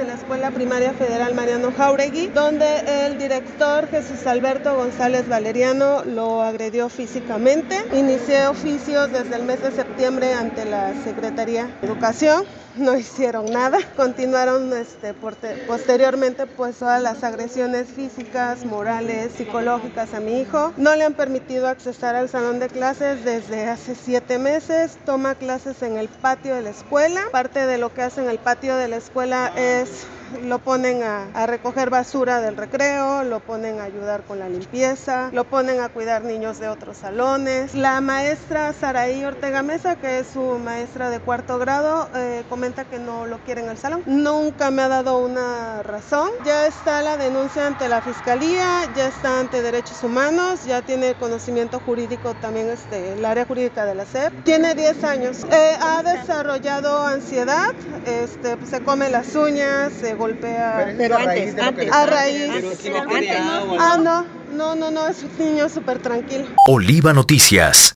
en la Escuela Primaria Federal Mariano Jáuregui, donde el director Jesús Alberto González Valeriano lo agredió físicamente. Inicié oficios desde el mes de septiembre ante la Secretaría de Educación. No hicieron nada, continuaron posteriormente pues todas las agresiones físicas, morales, psicológicas a mi hijo. No le han permitido accesar al salón de clases desde hace 7 meses, toma clases en el patio de la escuela. Parte de lo que hace en el patio de la escuela es lo ponen a recoger basura del recreo, lo ponen a ayudar con la limpieza, lo ponen a cuidar niños de otros salones. La maestra Saraí Ortega Mesa, que es su maestra de 4º grado, comenta que no lo quiere en el salón. Nunca me ha dado una razón. Ya está la denuncia ante la Fiscalía, ya está ante Derechos Humanos, ya tiene conocimiento jurídico también el área jurídica de la SEP. Tiene 10 años. Ha desarrollado ansiedad, se come las uñas, se golpea. Pero antes. A raíz. No, es un niño súper tranquilo. Oliva Noticias.